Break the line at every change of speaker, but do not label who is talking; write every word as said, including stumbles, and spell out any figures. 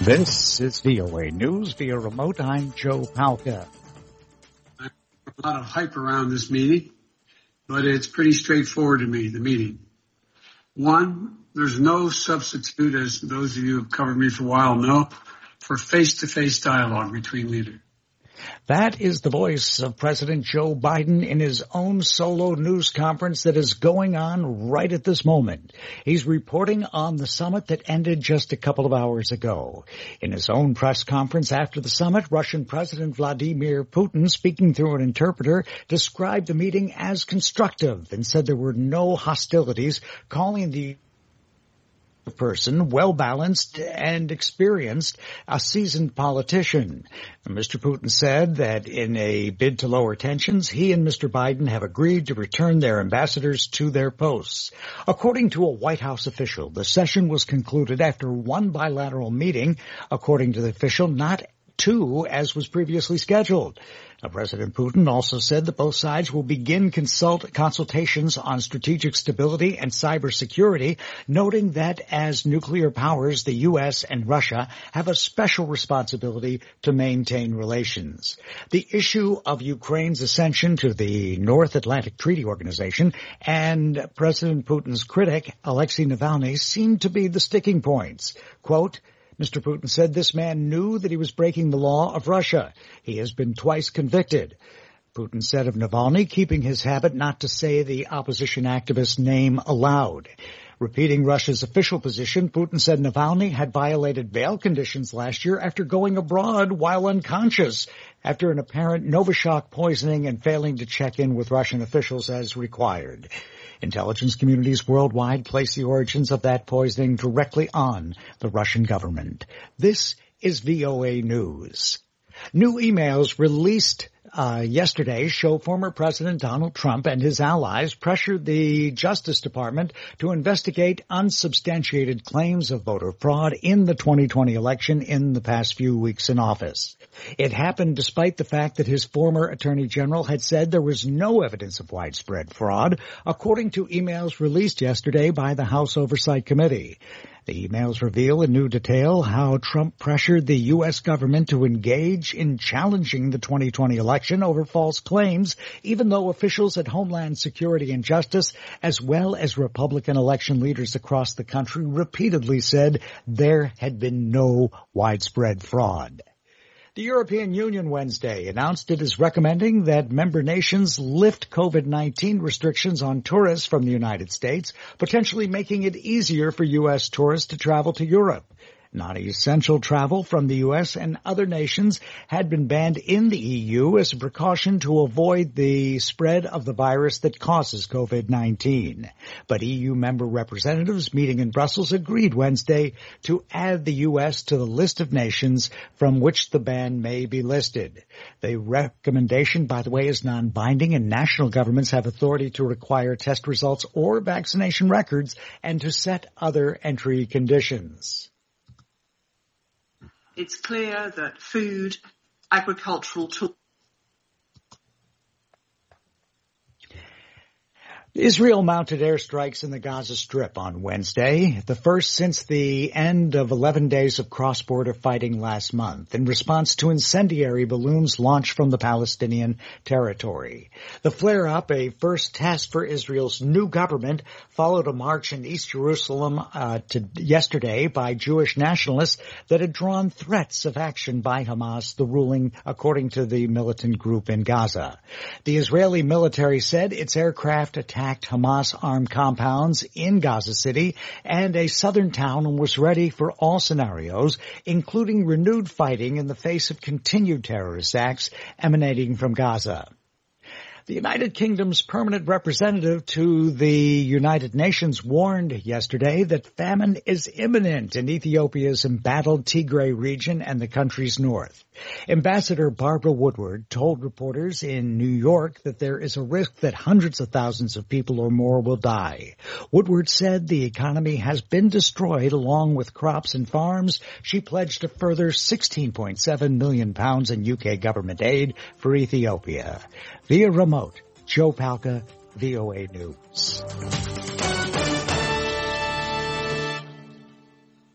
This is V O A News via remote. I'm Joe Palca.
A lot of hype around this meeting, but it's pretty straightforward to me, the meeting. One, there's no substitute, as those of you who have covered me for a while know, for face-to-face dialogue between leaders.
That is the voice of President Joe Biden in his own solo news conference that is going on right at this moment. He's reporting on the summit that ended just a couple of hours ago. In his own press conference after the summit, Russian President Vladimir Putin, speaking through an interpreter, described the meeting as constructive and said there were no hostilities, calling the person, well-balanced and experienced, a seasoned politician. Mister Putin said that in a bid to lower tensions, he and Mister Biden have agreed to return their ambassadors to their posts. According to a White House official, the session was concluded after one bilateral meeting, according to the official, not two, as was previously scheduled. Now, President Putin also said that both sides will begin consult consultations on strategic stability and cybersecurity, noting that as nuclear powers, the U S and Russia have a special responsibility to maintain relations. The issue of Ukraine's ascension to the North Atlantic Treaty Organization and President Putin's critic, Alexei Navalny, seem to be the sticking points. Quote, Mister Putin said this man knew that he was breaking the law of Russia. He has been twice convicted. Putin said of Navalny, keeping his habit not to say the opposition activist's name aloud. Repeating Russia's official position, Putin said Navalny had violated bail conditions last year after going abroad while unconscious, after an apparent Novichok poisoning and failing to check in with Russian officials as required. Intelligence communities worldwide place the origins of that poisoning directly on the Russian government. This is V O A News. New emails released uh, yesterday show former President Donald Trump and his allies pressured the Justice Department to investigate unsubstantiated claims of voter fraud in the twenty twenty election in the past few weeks in office. It happened despite the fact that his former Attorney General had said there was no evidence of widespread fraud, according to emails released yesterday by the House Oversight Committee. The emails reveal in new detail how Trump pressured the U S government to engage in challenging the twenty twenty election over false claims, even though officials at Homeland Security and Justice, as well as Republican election leaders across the country, repeatedly said there had been no widespread fraud. The European Union Wednesday announced it is recommending that member nations lift COVID nineteen restrictions on tourists from the United States, potentially making it easier for U S tourists to travel to Europe. Non-essential travel from the U S and other nations had been banned in the E U as a precaution to avoid the spread of the virus that causes COVID nineteen. But E U member representatives meeting in Brussels agreed Wednesday to add the U S to the list of nations from which the ban may be listed. The recommendation, by the way, is non-binding, and national governments have authority to require test results or vaccination records and to set other entry conditions.
It's clear that food, agricultural tools.
Israel mounted airstrikes in the Gaza Strip on Wednesday, the first since the end of eleven days of cross-border fighting last month, in response to incendiary balloons launched from the Palestinian territory. The flare-up, a first test for Israel's new government, followed a march in East Jerusalem uh, to yesterday by Jewish nationalists that had drawn threats of action by Hamas, the ruling, according to the militant group in Gaza. The Israeli military said its aircraft attacked Hamas armed compounds in Gaza City and a southern town and was ready for all scenarios, including renewed fighting in the face of continued terrorist acts emanating from Gaza. The United Kingdom's permanent representative to the United Nations warned yesterday that famine is imminent in Ethiopia's embattled Tigray region and the country's north. Ambassador Barbara Woodward told reporters in New York that there is a risk that hundreds of thousands of people or more will die. Woodward said the economy has been destroyed along with crops and farms. She pledged a further sixteen point seven million pounds in U K government aid for Ethiopia. Via remote, Joe Palca, V O A News.